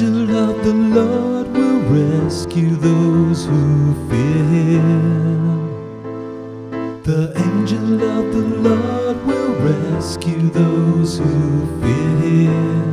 angel of the Lord will rescue those who fear him. The angel of the Lord will rescue those who fear him.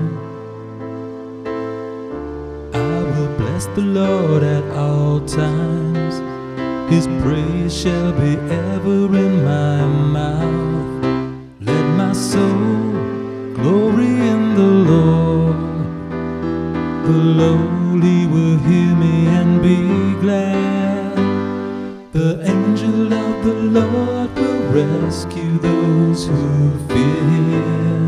I will bless the Lord at all times. His praise shall be ever in my mouth. Let my soul glory in the Lord. The lowly will hear me and be glad. The angel of the Lord will rescue those who fear him.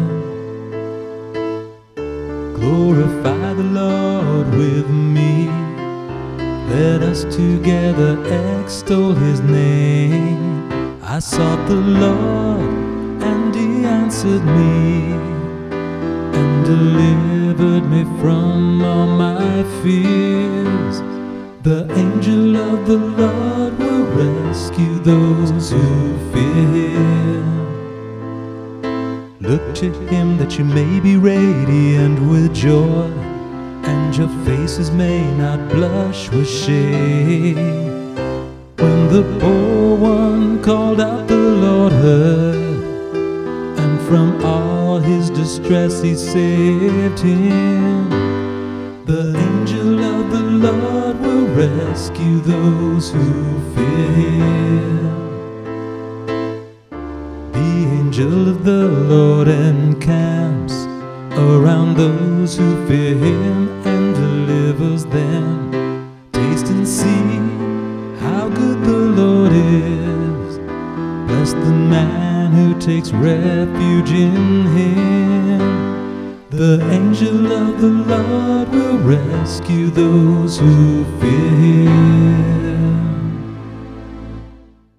Glorify the Lord with me. Let us together extol his name. I sought the Lord and he answered me and delivered me from all my fears. The angel of the Lord will rescue those who fear him. Look to him that you may be radiant with joy, and your faces may not blush with shame. When the poor one called out, the Lord heard, and from all his distress he saved him. The angel of the Lord will rescue those who fear him. The angel of the Lord encamps around those who fear him and delivers them. Taste and see how good the Lord is. Bless the man who takes refuge in him. The angel of the Lord will rescue those who fear him.